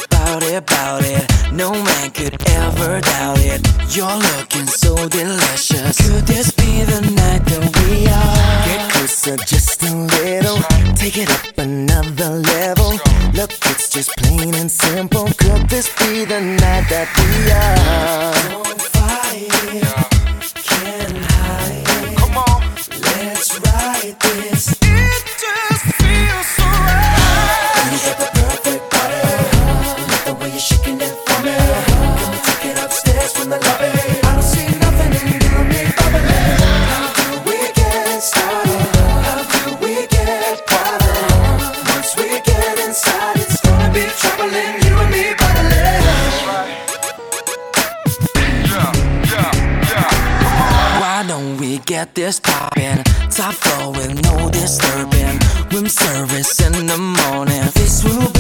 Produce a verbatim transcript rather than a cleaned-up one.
Bout it, bout it, no man could ever doubt it. You're looking so delicious. Could this be the night that we are? Get closer just a little, take it up another level. Look, it's just plain and simple. Could this be the night that we are? Don't fight it, can't hide it. Come on, let's ride this. It just feels so right. You got the perfect body, love the way you're shaking it for me. Can we take it upstairs from the lobby? I don't see nothing in you and me bubbling. How do we get started? How do we get private? Once we get inside, it's gonna be troubling. You and me bubbling. Yeah, yeah, yeah. Why don't we get this poppin'? Top floor with no disturbing. Room service in the morning. This will